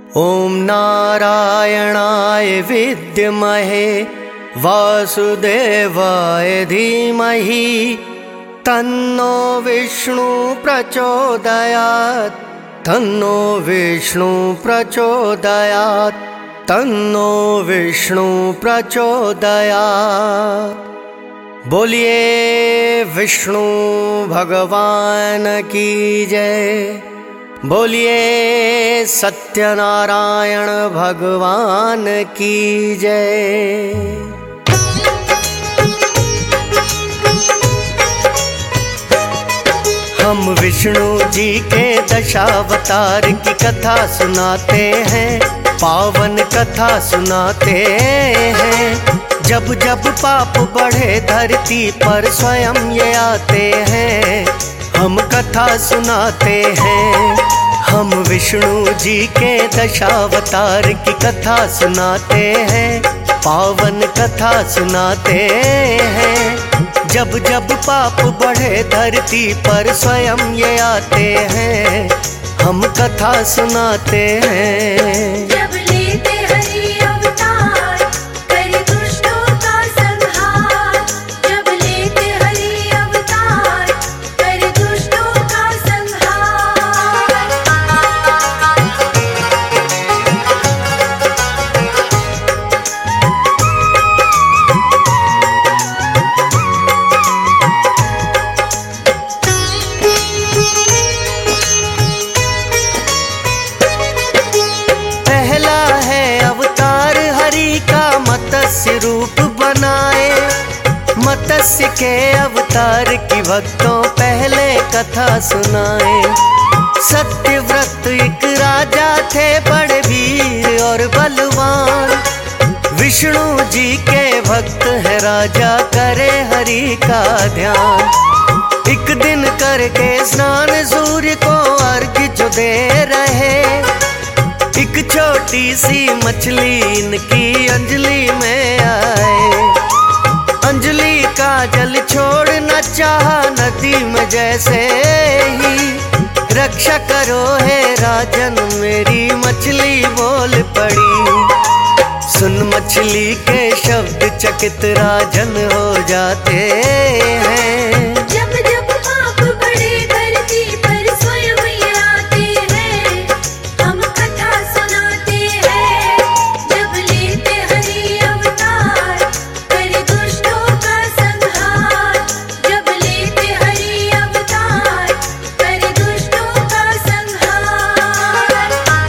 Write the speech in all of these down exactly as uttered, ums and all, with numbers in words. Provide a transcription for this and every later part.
ओम नारायणाय विद्महे वासुदेवाय धीमहि तन्नो विष्णु प्रचोदयात् तन्नो विष्णु प्रचोदयात् तन्नो विष्णु प्रचोदयात्। बोलिए विष्णु भगवान की जय, बोलिए सत्यनारायण भगवान की जय। हम विष्णु जी के दशावतार की कथा सुनाते हैं, पावन कथा सुनाते हैं। जब जब पाप बढ़े धरती पर स्वयं ये आते हैं, हम कथा सुनाते हैं। हम विष्णु जी के दशावतार की कथा सुनाते हैं, पावन कथा सुनाते हैं। जब जब पाप बढ़े धरती पर स्वयं ये आते हैं, हम कथा सुनाते हैं। जब लेते हरि अवतार करे दुष्टों का संहार, जब लेते हरि अवतार करे दुष्टों का संहार। पहला है अवतार हरि का मत्स्य रूप बनाए, मत्स्य के अवतार की भक्तों पहले कथा सुनाए। सत्यव्रत एक राजा थे बड़े वीर और बलवान, विष्णु जी के भक्त है राजा करे हरि का ध्यान। एक दिन करके स्नान सूर्य को अर्घ्य जो दे रहे, एक छोटी सी मछली इनकी अंजलि में आए। अंजलि का जल छोड़ना चाहा नदी में जैसे ही, रक्षा करो हे राजन मेरी मछली बोल पड़ी। सुन मछली के शब्द चकित राजन हो जाते हैं। जब जब पाप बढ़े धरती पर स्वयं ये आते हैं, हम कथा सुनाते हैं। जब लेते हरि अवतार करे दुष्टों का संहार, जब लेते हरि अवतार करे दुष्टों का संहार।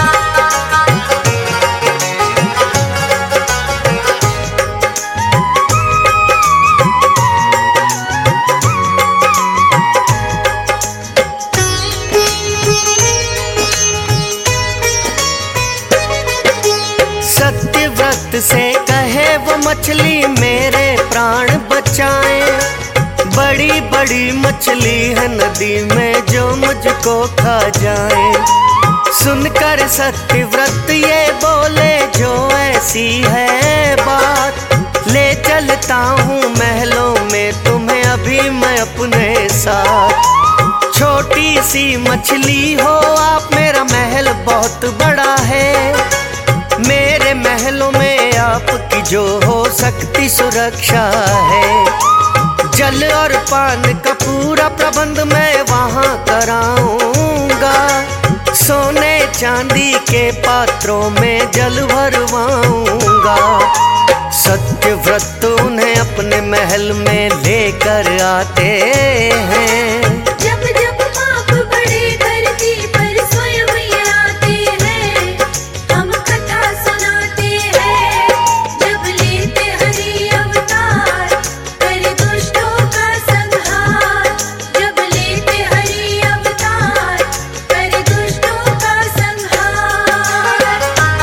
सत्यव्रत से कहे वो मछली मेरे प्राण बचाए। बड़ी बड़ी मछली है नदी में जो मुझको खा जाए। सुनकर सत्यव्रत ये बोले जो ऐसी है बात, ले चलता हूँ महलों में तुम्हें अभी मैं अपने साथ। छोटी सी मछली हो आप, मेरा महल बहुत बड़ा है। मेरे महलों में आपकी जो हो सकती सुरक्षा है। जल और पान का पूरा प्रबंध मैं वहाँ कराऊंगा। सोने चांदी के पात्रों में जल भरवाऊंगा। सत्यव्रत उन्हें अपने महल में लेकर आते हैं। जब जब पाप बढ़े धरती पर स्वयं ये आते हैं, हम कथा सुनाते हैं। जब लेते हरि अवतार करे दुष्टों का संहार, जब लेते हरि अवतार करे दुष्टों का संहार।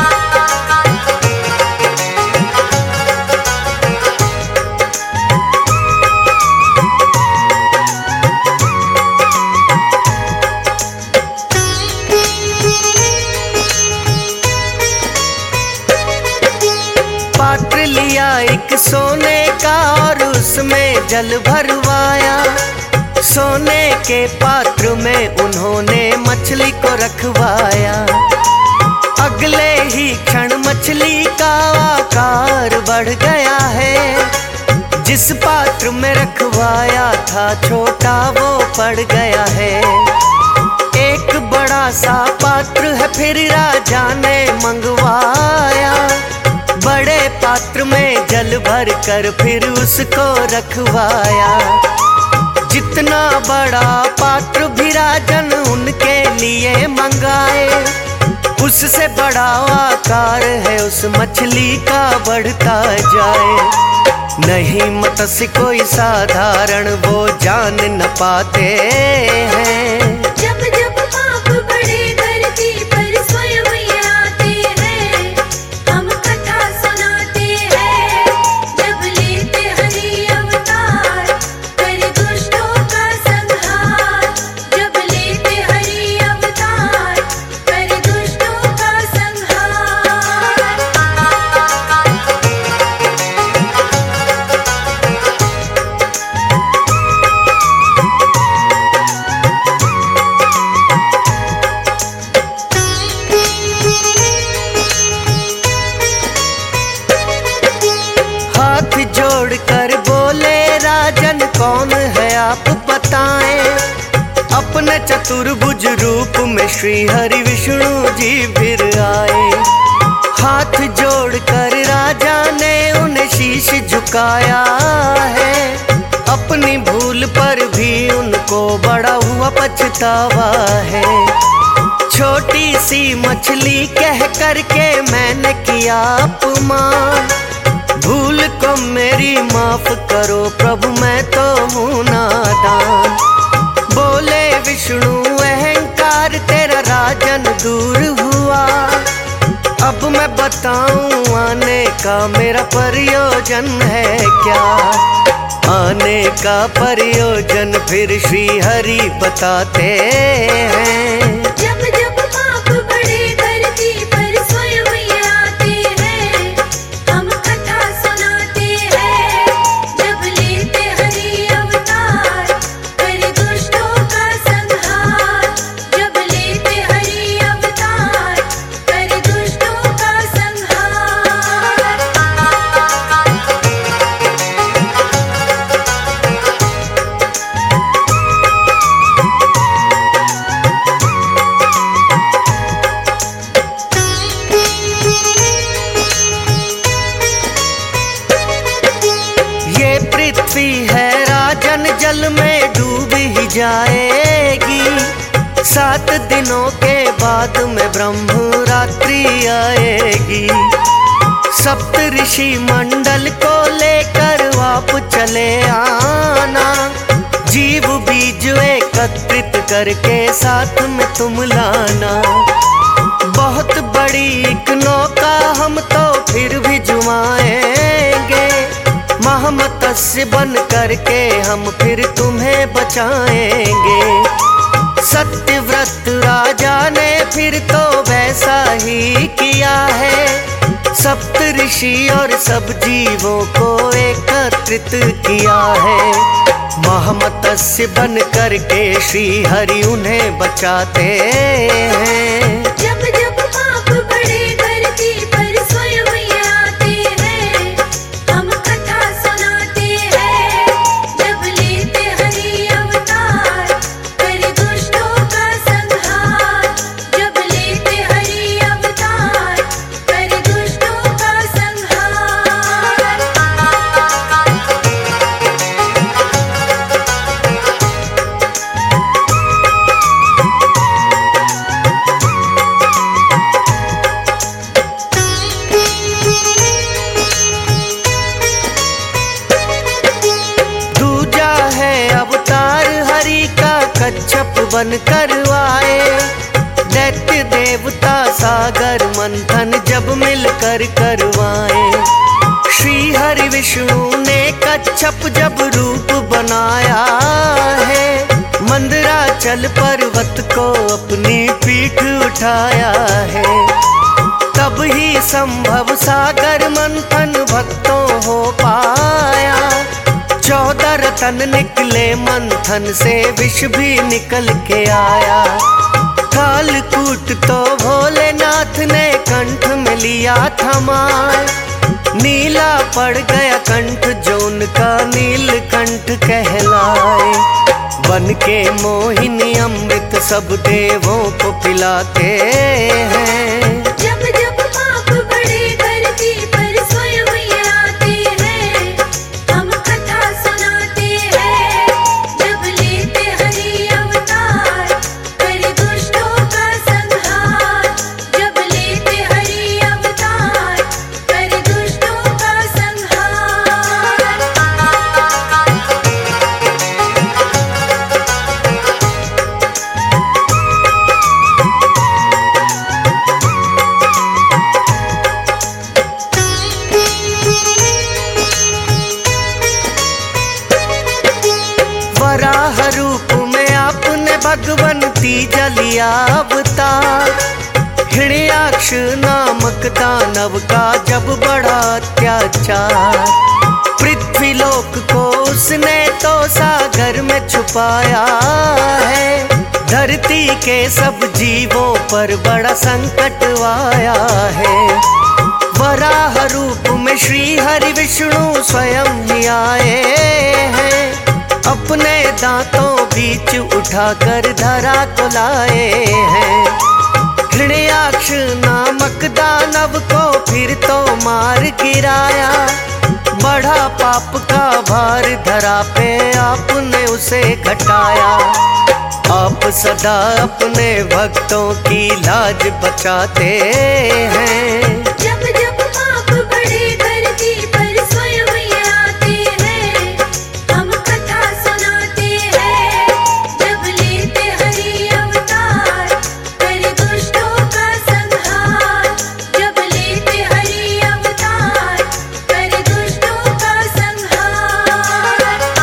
पात्र लिया एक सोने का और उसमें जल भरवाया। सोने के पात्र में उन्होंने मछली को रखवाया। अगले ही क्षण मछली का आकार बढ़ गया है। जिस पात्र में रखवाया था छोटा वो पड़ गया है। एक बड़ा सा पात्र है फिर राजा ने मंगवाया, बड़े पात्र में जल भर कर फिर उसको रखवाया। जितना बड़ा पात्र भी राजन उनके लिए मंगाए, उससे बड़ा आकार है उस मछली का बढ़ता जाए। नहीं मत्स्य कोई साधारण वो जान न पाते हैं। जब जब पाप बड़े धरती पर स्वयं ही आते हैं, हम कथा सुनाते हैं। जब लेते हरि अवतार कर दुष्टों का संहार, जब लेते हरि अवतार कर दुष्टों का संहार। हाथ जोड़कर बोले राजन कौन है आप बताएं। अपने चतुर्भुज रूप में श्री हरि विष्णु जी फिर आए। हाथ जोड़कर राजा ने उन्हें शीश झुकाया है। अपनी भूल पर भी उनको बड़ा हुआ पछतावा है। छोटी सी मछली कह करके मैंने किया अपमान, भूल को मेरी माफ करो प्रभु मैं तो हूँ नादान। बोले विष्णु अहंकार तेरा राजन दूर हुआ, अब मैं बताऊं आने का मेरा प्रयोजन है क्या। आने का प्रयोजन फिर श्री हरि बताते हैं। जब जब पाप बड़े धरती पर स्वयं ही आते हैं, हम कथा सुनाते हैं। जब लेते हरि अवतार कर दुष्टों का संहार, जब लेते हरि अवतार कर दुष्टों का संहार। ये पृथ्वी है राजन जल में डूब ही जाएगी। सात दिनों के बाद में ब्रह्म रात्रि आएगी। सप्त ऋषि मंडल को लेकर आप चले आना, जीव बीज एकत्रित करके साथ में तुम लाना। बहुत बड़ी एक नौका हम तो फिर भी जुमाएंगे, महामत्स्य बन करके हम फिर तुम्हें बचाएंगे। सत्यव्रत राजा ने फिर तो वैसा ही किया है। सप्त ऋषि और सब जीवों को एकत्रित किया है। महामत्स्य बन करके श्री हरि उन्हें बचाते हैं। जब जब पाप बड़े धरती पर स्वयं ही आते हैं, हम कथा सुनाते हैं। जब लेते हरि अवतार कर दुष्टों का संहार, जब लेते हरि अवतार कर दुष्टों का संहार। दूजा है अवतार हरि का कच्छप बन करवाए। दैत्य देवता सागर मंथन जब मिलकर करवाए। श्री हरि विष्णु ने कच्छप जब रूप बनाया है। मंदराचल पर्वत को अपनी पीठ उठाया है। तब ही संभव सागर मंथन भक्तों हो पाया। चौदह रतन निकले मंथन से विष भी निकल के आया। कालकूट तो भोलेनाथ ने कंठ लिया थमाए। नीला पड़ गया कंठ जोन का नीलकंठ कहलाए। बन के मोहिनी अमृत सब देवों को पिलाते हैं। जब जब पाप बड़े धरती पर स्वयं ये आते हैं, हम कथा सुनाते हैं। जब लेते हरि अवतार कर दुष्टों का संहार। जब लेते हरि अवतार कर दुष्टों का संहार। वराह रूप में आपने भगवंती जलिया अवतार। हिरण्याक्ष नामक दानव का जब बड़ा अत्याचार। पृथ्वीलोक को उसने तो सागर में छुपाया है। धरती के सब जीवों पर बड़ा संकट आया है। वराह रूप में श्री हरि विष्णु स्वयं ही आए हैं। अपने दांतों बीच उठाकर धरा को लाए हैं। हिरण्याक्ष नामक दानव को फिर तो मार गिराया। बढ़ा पाप का भार धरा पे आपने उसे घटाया। आप सदा अपने भक्तों की लाज बचाते हैं। जब जब पाप बड़े धरती पर स्वयं ये आते हैं, हम कथा सुनाते हैं। जब लेते हरि अवतार कर दुष्टों का संहार। जब लेते हरि अवतार कर दुष्टों का संहार।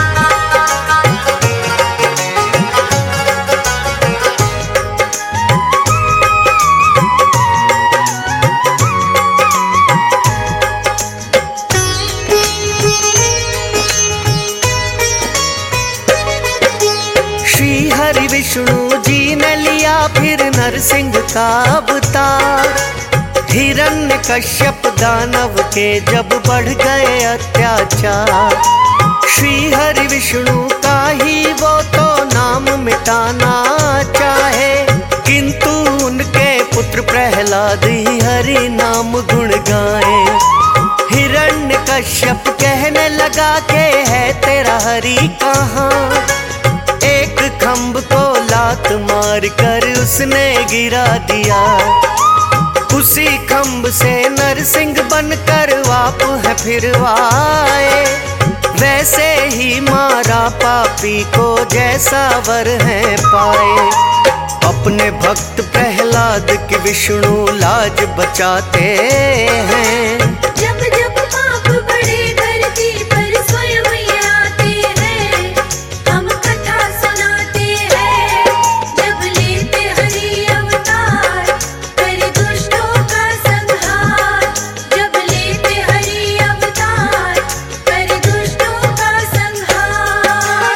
श्री हरि विष्णु जी ने लिया फिर नरसिंह का अवतार। हिरण्य कश्यप दानव के जब बढ़ गए अत्याचार। श्री हरि विष्णु का ही वो तो नाम मिटाना चाहे, किंतु उनके पुत्र प्रहलाद ही हरि नाम गुण गाए। हिरण्य कश्यप कहने लगा के है तेरा हरि कहाँ। एक खम्भ को लात मार कर उसने गिरा दिया। उसी खम्भ से नरसिंह बनकर वाप है फिर आए। वैसे ही मारा पापी को जैसा वर है पाए। अपने भक्त प्रहलाद की विष्णु लाज बचाते हैं। जब जब पाप बड़े धरती पर स्वयं ये आते हैं, हम कथा सुनाते हैं। जब लेते हरि अवतार कर दुष्टों का संहार। जब लेते हरि अवतार कर दुष्टों का संहार।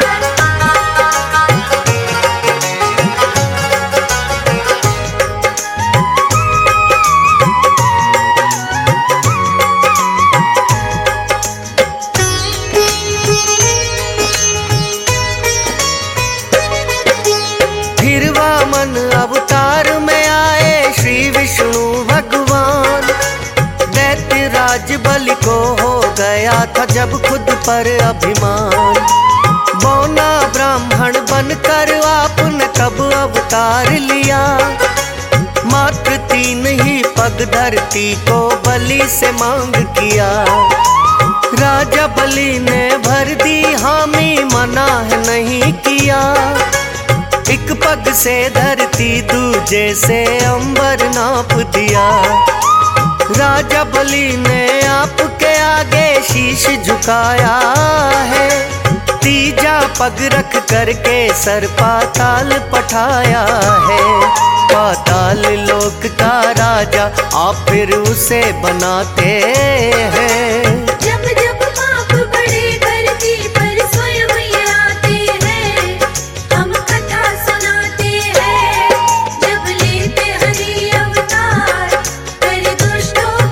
फिर वामन अवतार में आए श्री विष्णु भगवान। दैत्य राज बलि को हो गया था जब खुद पर अभिमान। बौना ब्राह्मण बनकर आपने तब अवतार लिया। मात्र तीन ही पग धरती को बलि से मांग किया। राजा बलि ने भर दी हामी, मना है नहीं किया। एक पग से धरती दूजे से अंबर नाप दिया। राजा बलि ने आपके आगे शीश झुकाया है। तीजा पग रख करके सर पाताल पठाया है। पाताल लोक का राजा आप फिर उसे बनाते हैं। जब जब पाप बड़े धरती पर स्वयं ये आते हैं, हम कथा सुनाते हैं। जब लेते हरि अवतार कर दुष्टों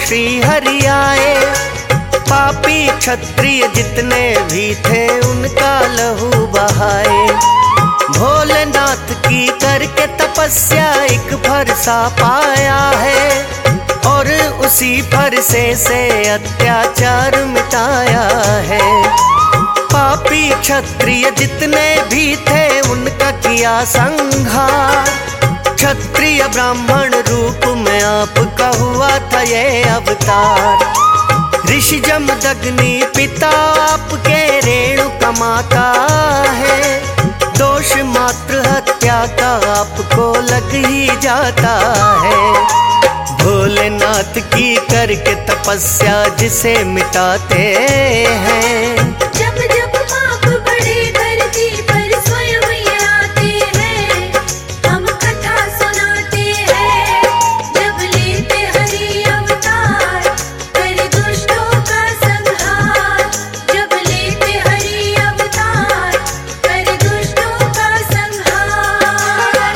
श्री हरि आए। पापी क्षत्रिय जितने भी थे उनका लहू बहाए। भोलेनाथ की करके तपस्या एक फरसा पाया है, और उसी फरसे से अत्याचार मिटाया है। पापी क्षत्रिय जितने भी थे उनका किया संहार। क्षत्रिय ब्राह्मण रूप में आपका हुआ था ये अवतार। ऋषि जमदग्नि पिता आपके रेणुका माता है। दोष मात्र हत्या का आपको लग ही जाता है। भोलेनाथ की करके तपस्या जिसे मिटाते हैं। जब जब पाप बड़े धरती पर स्वयं आते हैं, हम कथा सुनाते हैं। जब लेते हरि अवतार, कर दुष्टों का संहार। जब लेते हरि अवतार, कर दुष्टों का संहार।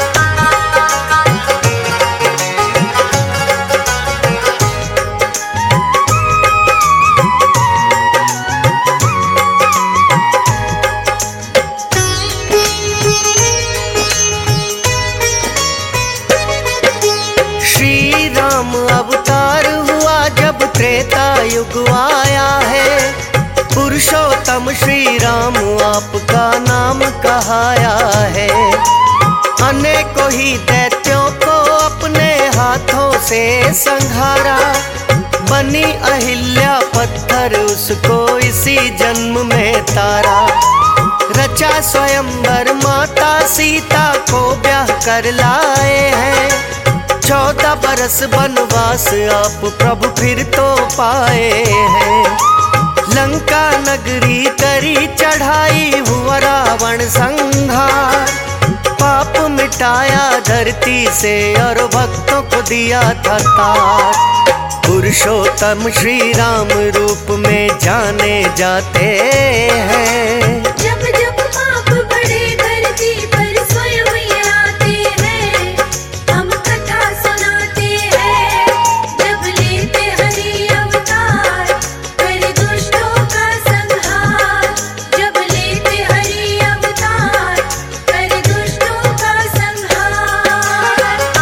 श्री राम अवतार हुआ जब त्रेता युग आया है। पुरुषोत्तम श्री राम आपका नाम कहाया है। अनेकों ही दैत्यों को अपने हाथों से संहारा। बनी अहिल्या पत्थर उसको इसी जन्म में तारा। रचा स्वयंवर माता सीता को ब्याह कर लाए हैं। चौदह बरस वनवास आप प्रभु फिर तो पाए हैं। लंका नगरी करी चढ़ाई हुआ रावण संहार। पाप मिटाया धरती से और भक्तों को दिया था तार। पुरुषोत्तम श्री राम रूप में जाने जाते हैं। जब जब पाप बड़े धरती पर स्वयं आते हैं, हम कथा सुनाते हैं। जब लेते हरि अवतार, कर दुष्टों का संहार। जब लेते हरि अवतार, कर दुष्टों का संहार।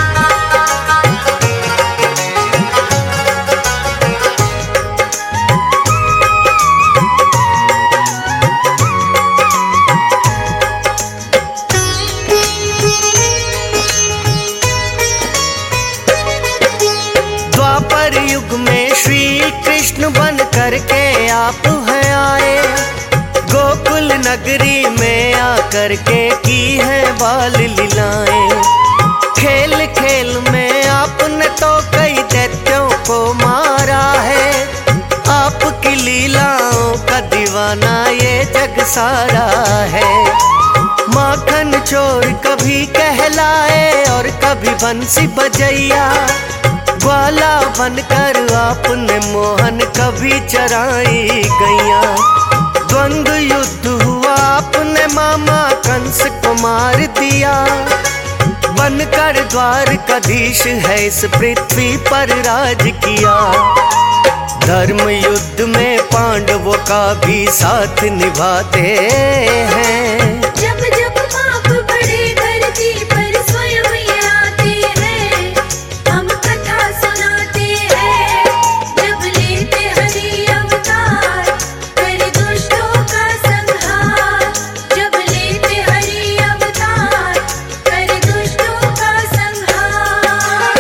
द्वापर युग में श्री कृष्ण बन करके आप हैं आए। गोकुल नगरी में आकर के की है बाल लीलाएं। खेल खेल में आपने तो कई दैत्यों को मारा है। आपकी लीलाओं का दीवाना ये जग सारा है। माखन चोर कभी कहलाए और कभी बंसी बजैया। ग्वाला बनकर आपने मोहन कभी चराई गैया। द्वंद्व युद्ध हुआ आपने मामा कंस को मार दिया। बनकर द्वारकाधीश है इस पृथ्वी पर राज किया। धर्म युद्ध में पांडवों का भी साथ निभाते हैं। जब जब पाप बड़े धरती पर स्वयं आते हैं, हम कथा सुनाते हैं। जब लेते हरि अवतार, कर दुष्टों का संहार। जब लेते हरि अवतार, कर दुष्टों का संहार।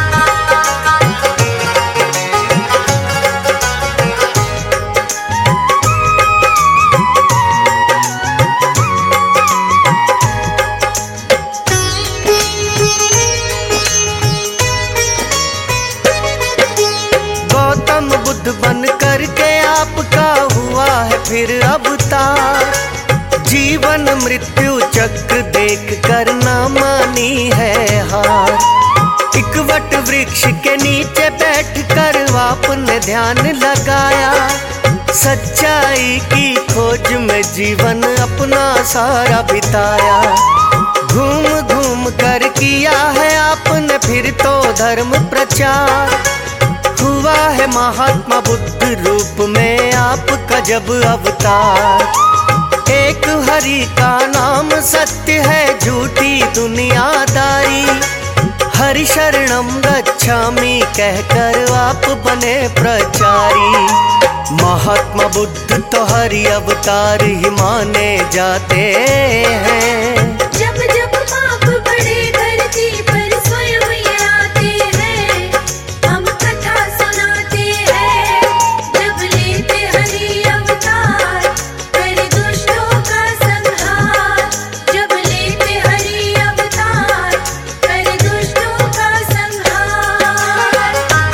गौतम बुद्ध बन करके आपका हुआ है फिर अवतार। जीवन मृत्यु चक्र देख कर ना मानी है हार। एक वट वृक्ष के नीचे बैठ कर आपने ध्यान लगाया। सच्चाई की खोज में जीवन अपना सारा बिताया। घूम घूम कर किया है आपने फिर तो धर्म प्रचार। हुआ है महात्मा बुद्ध रूप में आपका जब अवतार। एक हरि का नाम सत्य है, झूठी दुनियादारी। हरि शरणम गच्छामि कहकर आप बने प्रचारी। महात्मा बुद्ध तो हरि अवतार ही माने जाते हैं। जब जब पाप बड़े धरती पर स्वयं ये आते हैं, हम कथा सुनाते हैं। जब लेते हरि अवतार, कर दुष्टों का संहार। जब लेते हरि अवतार, कर दुष्टों का संहार।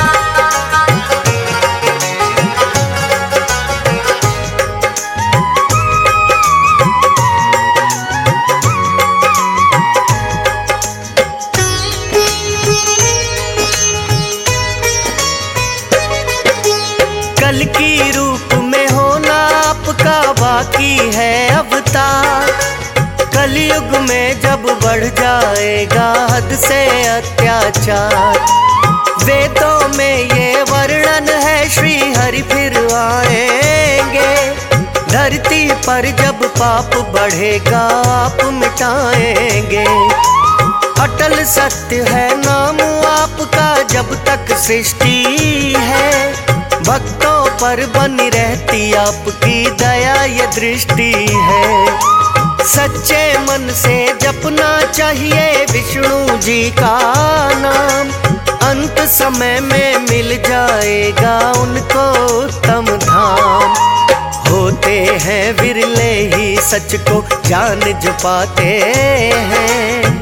कल की रूप में होना आपका बाकी है अवतार। कलयुग में जब बढ़ जाएगा हद से अत्याचार। वेदों में ये वर्णन है, श्री हरि फिर आएंगे। धरती पर जब पाप बढ़ेगा आप मिटाएंगे। अटल सत्य है नाम आपका जब तक सृष्टि है। भक्तों पर बनी रहती आपकी दया ये दृष्टि है। सच्चे मन से जपना चाहिए विष्णु जी का नाम। अंत समय में मिल जाएगा उनको उत्तम धाम। होते हैं विरले ही सच को जान जो पाते हैं।